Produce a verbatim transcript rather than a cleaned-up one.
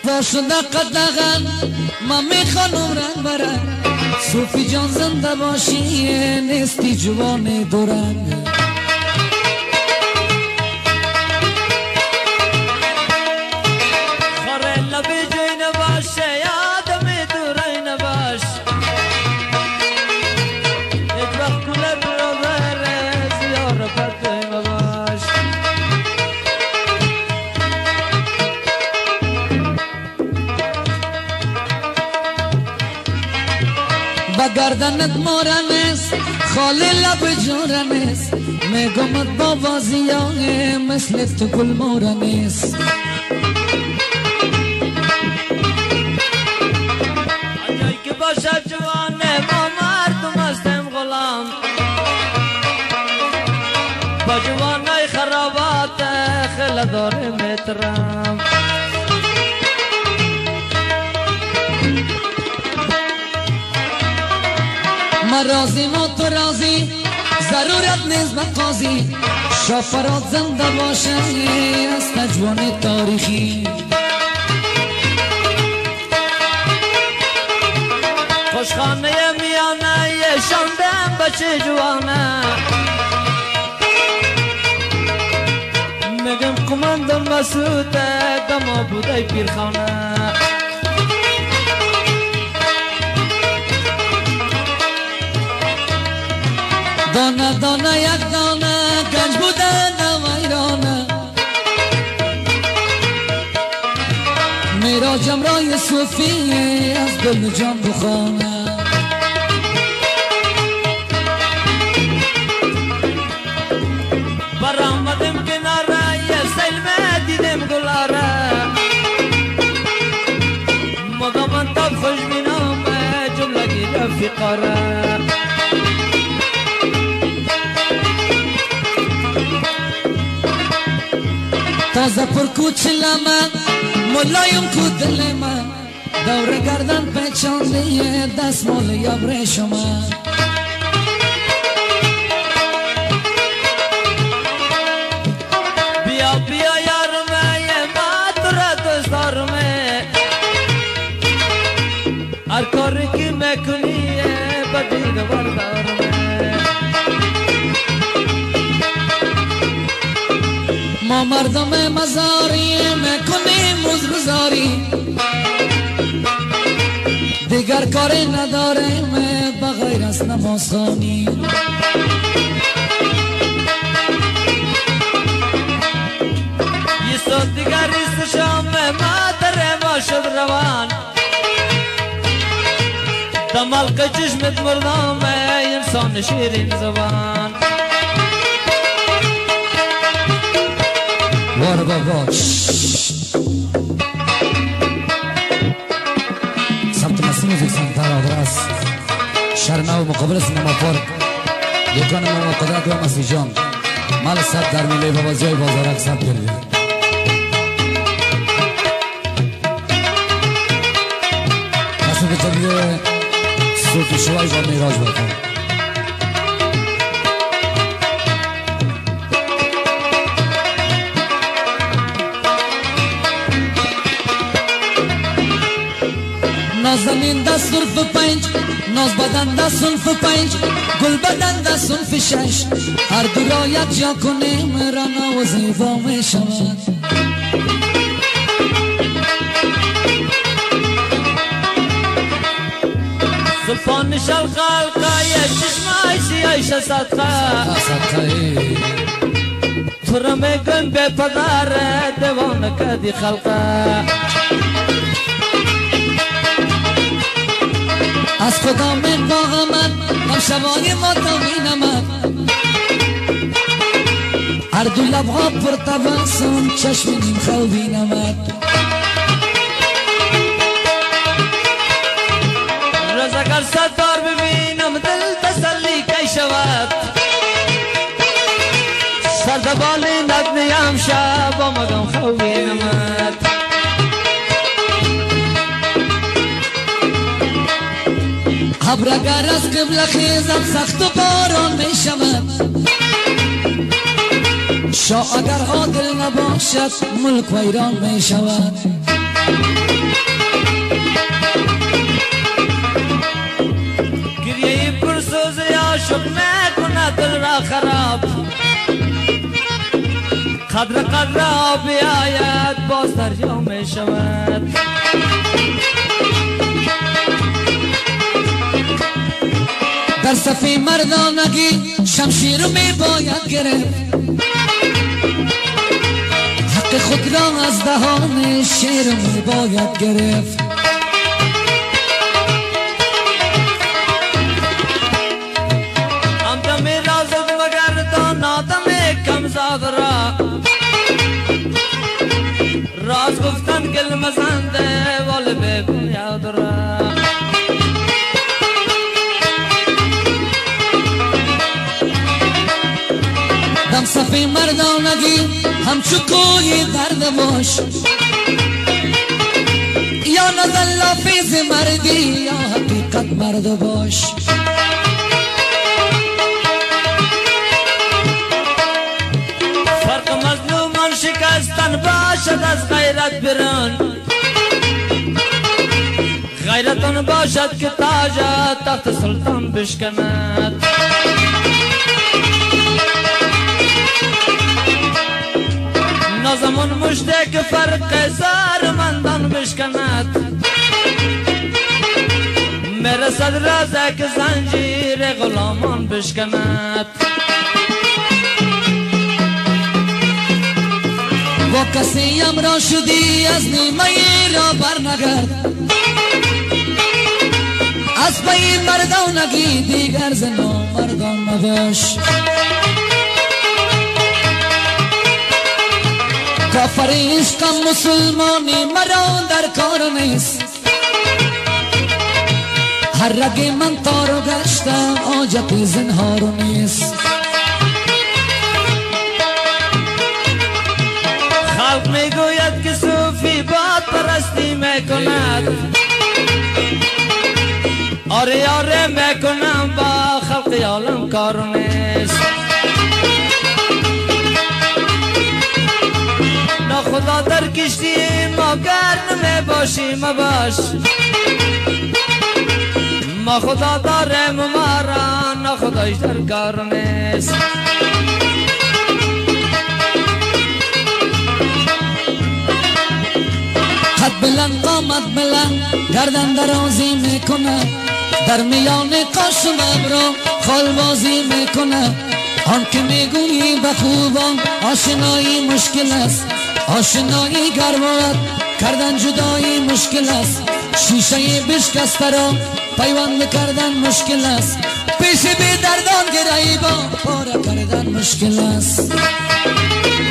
واشده قدغن مامی خانم رنگ برن صوفی جان زنده باشی نیستی جوان دورنگ خاره لبی جوی نباشه یادمی دوری نباش هیچ وقت کله برادر زیار پرتوی نباش با گردنت مورنست خالی لب جورنست میگمت با بازیانه مثل تو گل مورنست آنجایی که باشد جوانه ما مردم هستیم غلام با جوانای خرابات خیلی داره میترم ما راضی ما تو راضی ضرورت نیست به قاضی شافرات زنده باشه از تجوان تاریخی خوشخانه میانه شاندم بچه جوانه میگم کماندم مسعوده دما بودای پیرخانه دانه دانه یک دانه گنج بوده نویرانه میرا جمرای صوفی از دل جان بخانه برآمدم کناره یه سیل دیدم گلاره مدامن تب خوش بینام جملگی رفیقاره تازه پر کوچ لمن ملایم کو دل من دور گردن پیچانده دست مال ابریشم بیا بیا یارمه ما تو را دوست دارمه هر کاری که میکنی بدی بردارمه ما مردم مزاری میکنیم روزگذاری دیگر کاری نداریم بغیر از نمازخوانی یه صد دیگر ریست شام ما دره ما شد روان دمالق چشمت مردم انسان شیرین زبان وارو بابا سمت مسیح موزیک سنتر آدرس شرنا و مقابل سینما پارک دکان ما قدرت و مسیح جان مال سب در میله بابا جای بازارک سب کرده کسی به طبیعه صوت شوای با میراج بکن ناز زمین دا سلف پنج ناز بدن دا سلف پنج گل بدن دا سلف شش هر دو را یک جا کنیم رانا و زیبا می شود سلطان شل خلقه یه چشمای سیایش صدقه تو را میگم به پدر دوانه کدی خلقه از خدا من با غمت هم شبای ما تامینمت هر دو لبها پر تبسم چشم نیم خوابینمت روز اگر ستار ببینم دل تسلی کی شود سردبالی نکنیم شب و مگم خوابینمت ابرگر از قبل خیزم سخت و باران می شود شاه اگر عادل نباشد ملک ویران می شود قدر قدر آبی آید باز دریا می شود. در صف مردانگی شمشیر می باید گرفت، حق خود را از دهان شیر می باید گرفت. آدم رازد مگر دان آدم کمزاد را، راز گفتن گل مزنده وال بگو یاد را. دم صف مردانگی همچو کوی درد باش، یا نزل لافیز مردی یا حقیقت مرد باش. فرق مظلومان شکستن باشد از غیرت بران، غیرتان باشد که تاج تخت سلطان بشکند. نازمان مشته که فرق زارمندان بشکند، میرسد رازه که زنجیر غلامان بشکند. با کسی امرا شدی از نیمه را برنگرد، از پای مردانگی دیگر ز نامردان مباش. کافر عشقم مسلمانی مرا در کار نیست، هر رگ من تارو گشتم حاجت زنهارو نیست. خلق میگوید که صوفی باد پرستی میکند، آره آره میکنم با خلق عالم کارو نیست. خدا در کشتی ما گر نمی باشی مباش، ما خدا دارم مارا نه خدایش در کار نیست. قد بلند قامت بلند گردن درازی میکنه، در میان قاش و ابرو خالبازی میکنه. آن که میگویی به خوبان آشنایی مشکل است، آشنایی گر بود کردن جدایی مشکل است. شیشه بشکسته را پیوند کردن مشکل است، پیش بی دردان گریبان پاره کردن مشکل است.